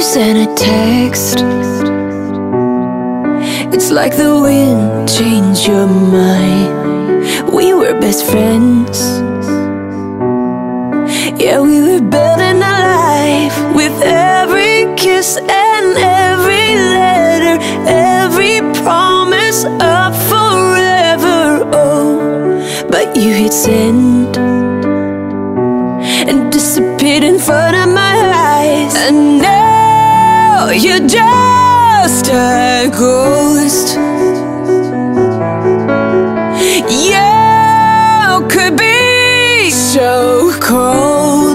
You sent a text. It's like the wind changed your mind. We were best friends. Yeah, we were building a life with every kiss and every letter, every promise of forever. Oh, but you hit send and disappeared in front of my eyes. And now you're just a ghost. You could be so cold.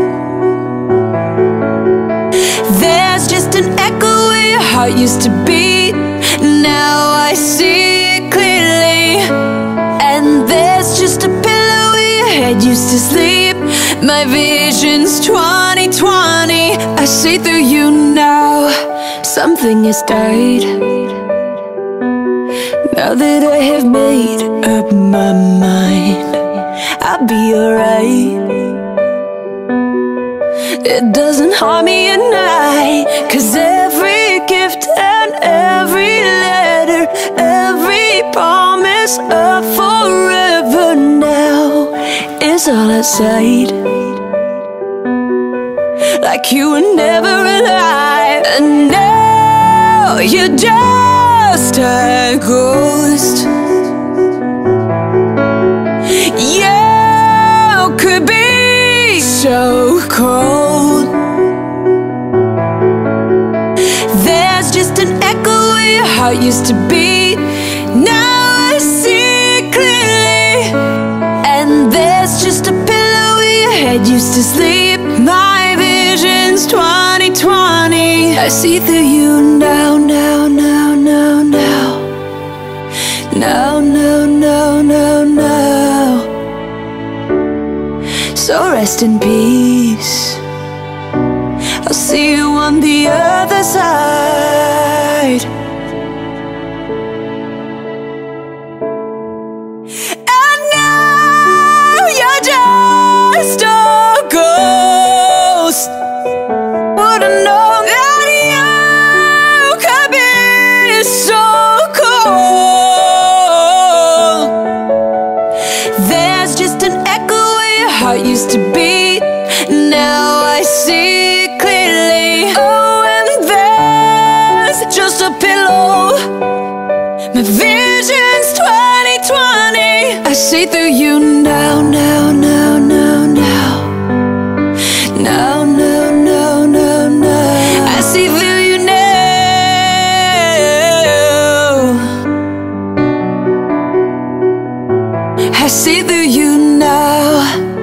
There's just an echo where your heart used to beat. Now I see it clearly. And there's just a pillow where your head used to sleep. My vision's 2020. I see through you now. Something has died. Now that I have made up my mind, I'll be alright. It doesn't harm me at night, 'cause every gift and every letter, every promise of forever now is all outside. Like you were never alive. And now you're just a ghost. You could be so cold. There's just an echo where your heart used to beat. Now I see it clearly. And there's just a pillow where your head used to sleep. My vision's 2020. I see through you now, now, now, now, now. Now, now, now, now, now. So rest in peace. I'll see you on the other side. And now you're just a ghost. Wouldn't know that you could be so cold. There's just an echo where your heart used to beat. Now I see it clearly. Oh, and there's just a pillow. My vision's 2020. I see through you now, now, now, now, now. Now, now, now, now, now. I see through you now. I see through you now.